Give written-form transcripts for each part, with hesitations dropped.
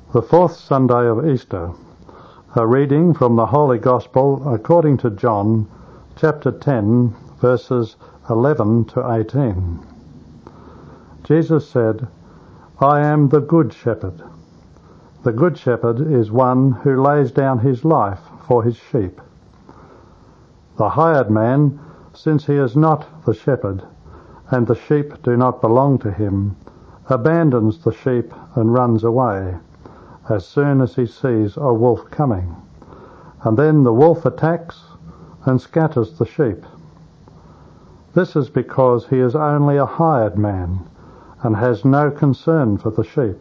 The fourth Sunday of Easter. A reading from the Holy Gospel according to John, chapter 10, verses 11 to 18. Jesus said, "I am the good shepherd. The good shepherd is one who lays down his life for his sheep. The hired man, since he is not the shepherd, and the sheep do not belong to him, abandons the sheep and runs away as soon as he sees a wolf coming. And then the wolf attacks and scatters the sheep. This is because he is only a hired man and has no concern for the sheep.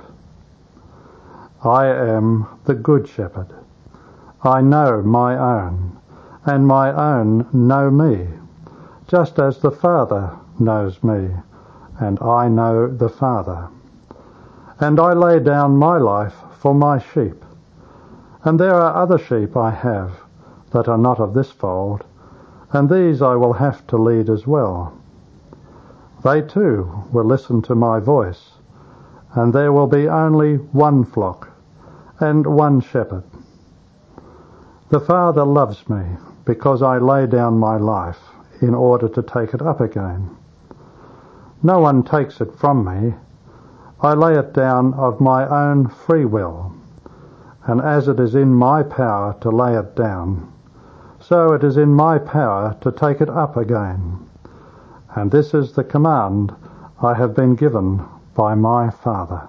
I am the good shepherd. I know my own, and my own know me, just as the Father knows me, and I know the Father. And I lay down my life for my sheep. And there are other sheep I have that are not of this fold, and these I will have to lead as well. They too will listen to my voice, and there will be only one flock and one shepherd. The Father loves me because I lay down my life in order to take it up again. No one takes it from me. I lay it down of my own free will, and as it is in my power to lay it down, so it is in my power to take it up again. And this is the command I have been given by my Father."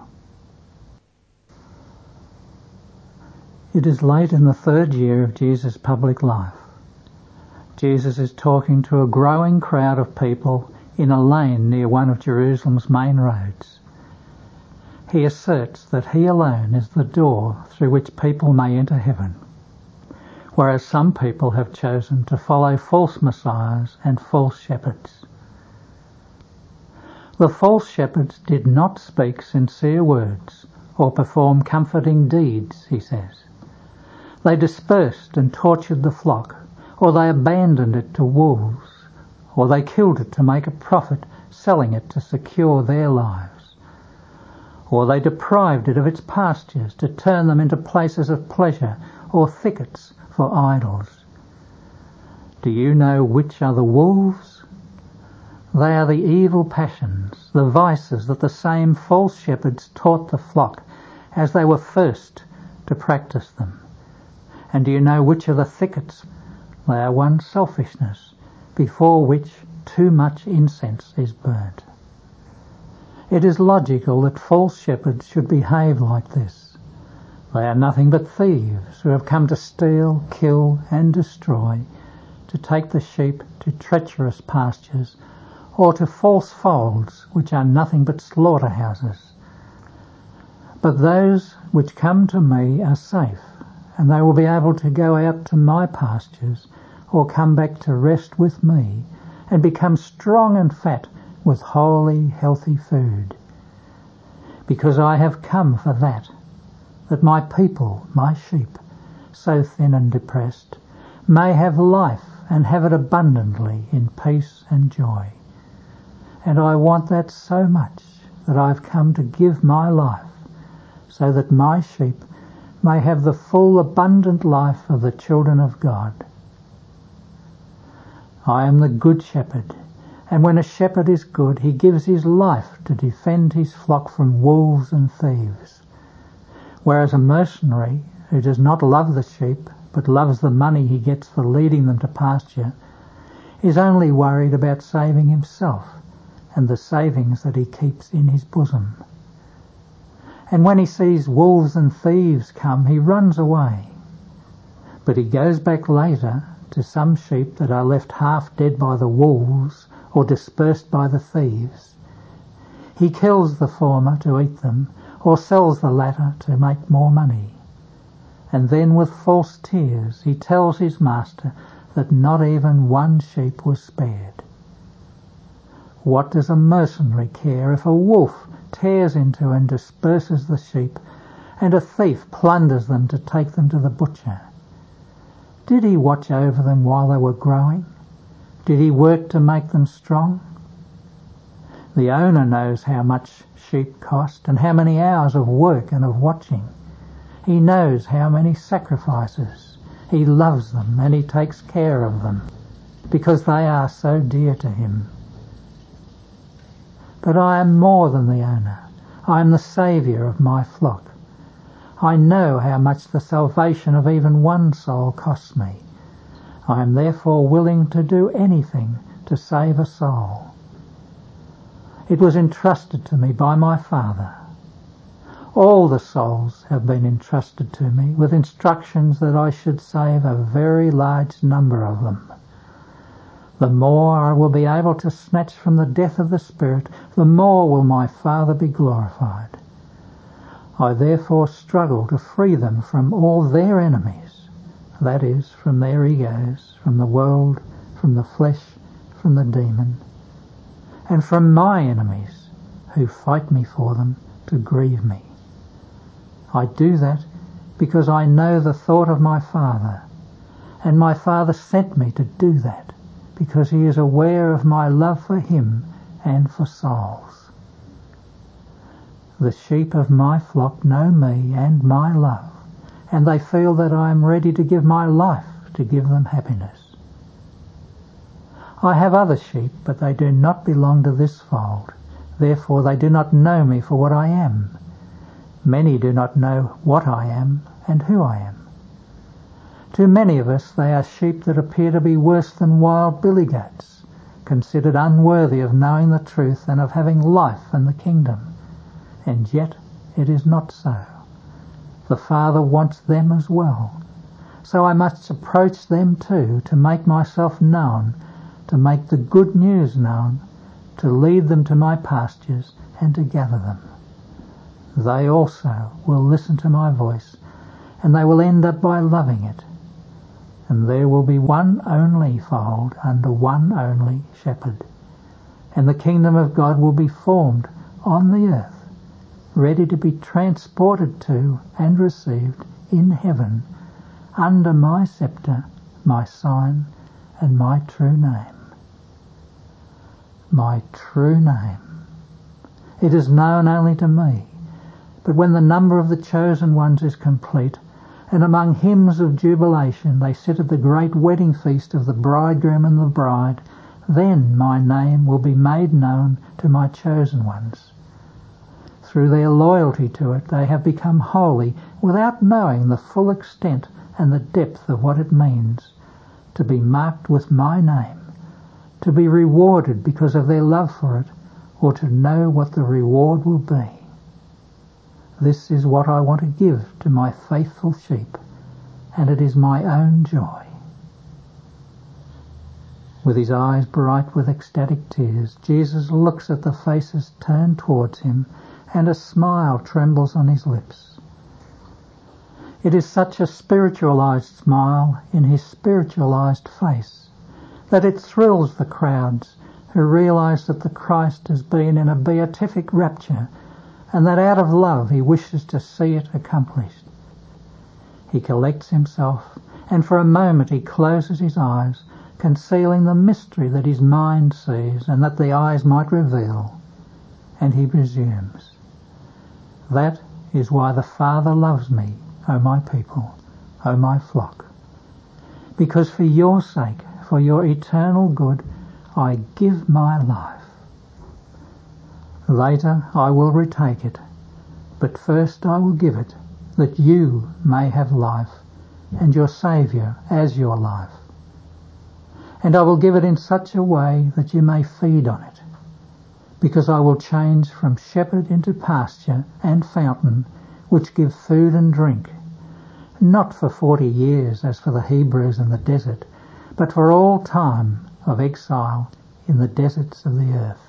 It is late in the third year of Jesus' public life. Jesus is talking to a growing crowd of people in a lane near one of Jerusalem's main roads. He asserts that he alone is the door through which people may enter heaven, whereas some people have chosen to follow false messiahs and false shepherds. The false shepherds did not speak sincere words or perform comforting deeds, he says. They dispersed and tortured the flock, or they abandoned it to wolves, or they killed it to make a profit, selling it to secure their lives, or they deprived it of its pastures to turn them into places of pleasure or thickets for idols. Do you know which are the wolves? They are the evil passions, the vices that the same false shepherds taught the flock as they were first to practice them. And do you know which are the thickets? They are one's selfishness, before which too much incense is burnt. It is logical that false shepherds should behave like this. They are nothing but thieves who have come to steal, kill and destroy, to take the sheep to treacherous pastures or to false folds which are nothing but slaughterhouses. But those which come to me are safe, and they will be able to go out to my pastures or come back to rest with me and become strong and fat with holy, healthy food. Because I have come for that my people, my sheep, so thin and depressed, may have life and have it abundantly in peace and joy. And I want that so much that I've come to give my life, so that my sheep may have the full abundant life of the children of God. I am the good shepherd, and when a shepherd is good, he gives his life to defend his flock from wolves and thieves. Whereas a mercenary who does not love the sheep, but loves the money he gets for leading them to pasture, is only worried about saving himself and the savings that he keeps in his bosom. And when he sees wolves and thieves come, he runs away. But he goes back later to some sheep that are left half dead by the wolves or dispersed by the thieves. He kills the former to eat them, or sells the latter to make more money. And then with false tears he tells his master that not even one sheep was spared. What does a mercenary care if a wolf tears into and disperses the sheep, and a thief plunders them to take them to the butcher? Did he watch over them while they were growing? Did he work to make them strong? The owner knows how much sheep cost and how many hours of work and of watching. He knows how many sacrifices. He loves them and he takes care of them because they are so dear to him. But I am more than the owner. I am the saviour of my flock. I know how much the salvation of even one soul costs me. I am therefore willing to do anything to save a soul. It was entrusted to me by my Father. All the souls have been entrusted to me with instructions that I should save a very large number of them. The more I will be able to snatch from the death of the spirit, the more will my Father be glorified. I therefore struggle to free them from all their enemies, that is, from their egos, from the world, from the flesh, from the demon, and from my enemies who fight me for them to grieve me. I do that because I know the thought of my Father, and my Father sent me to do that because he is aware of my love for him and for souls. The sheep of my flock know me and my love, and they feel that I am ready to give my life to give them happiness. I have other sheep, but they do not belong to this fold. Therefore they do not know me for what I am. Many do not know what I am and who I am. To many of us they are sheep that appear to be worse than wild billy goats, considered unworthy of knowing the truth and of having life and the kingdom. And yet it is not so. The Father wants them as well. So I must approach them too, to make myself known, to make the good news known, to lead them to my pastures and to gather them. They also will listen to my voice, and they will end up by loving it. And there will be one only fold under one only shepherd. And the kingdom of God will be formed on the earth, ready to be transported to and received in heaven under my sceptre, my sign, and my true name. My true name. It is known only to me, but when the number of the chosen ones is complete, and among hymns of jubilation they sit at the great wedding feast of the bridegroom and the bride, then my name will be made known to my chosen ones. Through their loyalty to it they have become holy without knowing the full extent and the depth of what it means to be marked with my name, to be rewarded because of their love for it, or to know what the reward will be. This is what I want to give to my faithful sheep, and it is my own joy. With his eyes bright with ecstatic tears, Jesus looks at the faces turned towards him, and a smile trembles on his lips. It is such a spiritualized smile in his spiritualized face that it thrills the crowds who realize that the Christ has been in a beatific rapture, and that out of love he wishes to see it accomplished. He collects himself, and for a moment he closes his eyes, concealing the mystery that his mind sees and that the eyes might reveal, and he resumes, "That is why the Father loves me, O my people, O my flock, because for your sake, for your eternal good, I give my life. Later I will retake it, but first I will give it, that you may have life, and your Saviour as your life. And I will give it in such a way that you may feed on it, because I will change from shepherd into pasture and fountain, which give food and drink, not for 40 years as for the Hebrews in the desert, but for all time of exile in the deserts of the earth.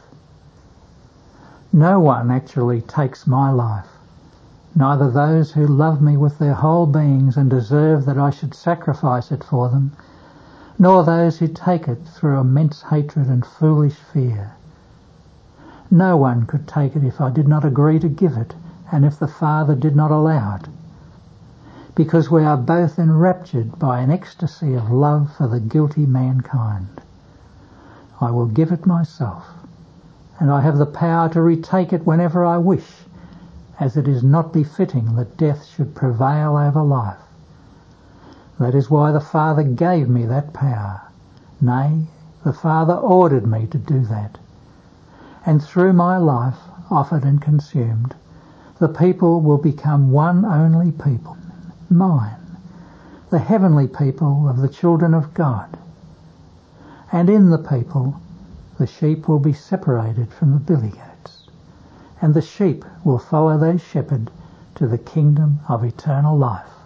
No one actually takes my life, neither those who love me with their whole beings and deserve that I should sacrifice it for them, nor those who take it through immense hatred and foolish fear. No one could take it if I did not agree to give it, and if the Father did not allow it, because we are both enraptured by an ecstasy of love for the guilty mankind. I will give it myself, and I have the power to retake it whenever I wish, as it is not befitting that death should prevail over life. That is why the Father gave me that power. Nay, the Father ordered me to do that. And through my life, offered and consumed, the people will become one only people, mine, the heavenly people of the children of God. And in the people, the sheep will be separated from the billy goats, and the sheep will follow their shepherd to the kingdom of eternal life.